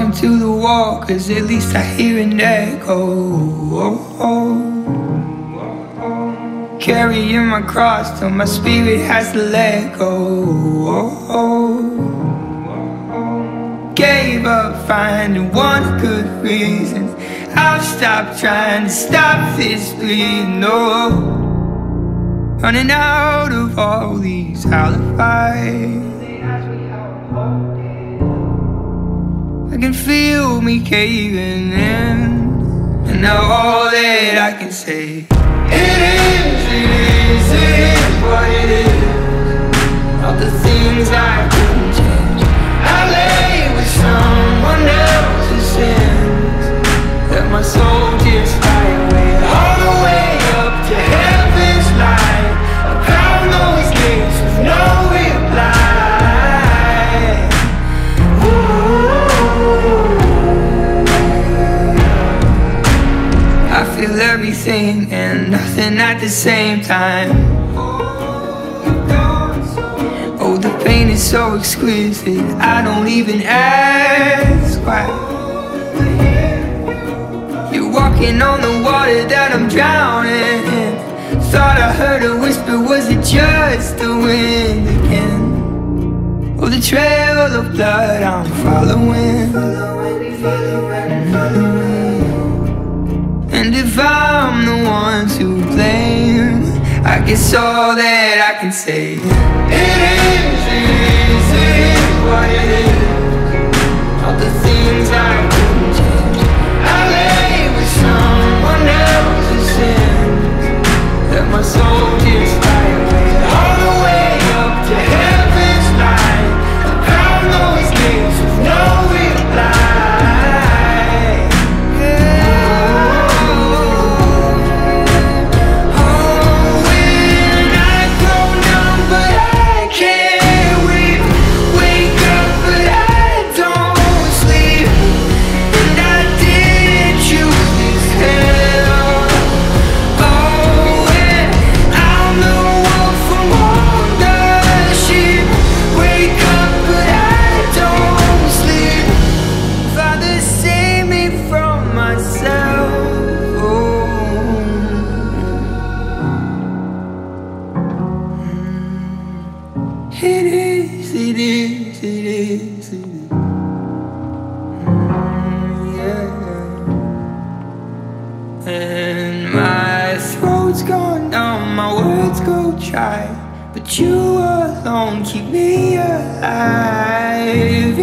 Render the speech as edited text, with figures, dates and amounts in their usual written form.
talking to the wall, 'cause at least I hear an echo. Carrying my cross till my spirit has to let go. Gave up finding one good reason. I've stopped trying to stop this bleeding. No, running out of all these alibis. I can feel me caving in, and now all that I can say, it is what it is. All the things I couldn't change, I lay with someone else's sins. Let my soul just fly away, all the way up to heaven's light. I pound those gates with no reply. I feel everything and nothing at the same time. Oh, the pain is so exquisite, I don't even ask why. You're walking on the water that I'm drowning in. Thought I heard a whisper, was it just the wind again? Oh, the trail of blood I'm following. And if I'm the one to blame, I guess all that I can say, it is what it is. All the things I couldn't change, I lay with someone else's sins. Let my soul just fly away, all the way up to heaven's light. I pound those gates with no reply. And my throat's gone numb, my words go dry, but you alone keep me alive.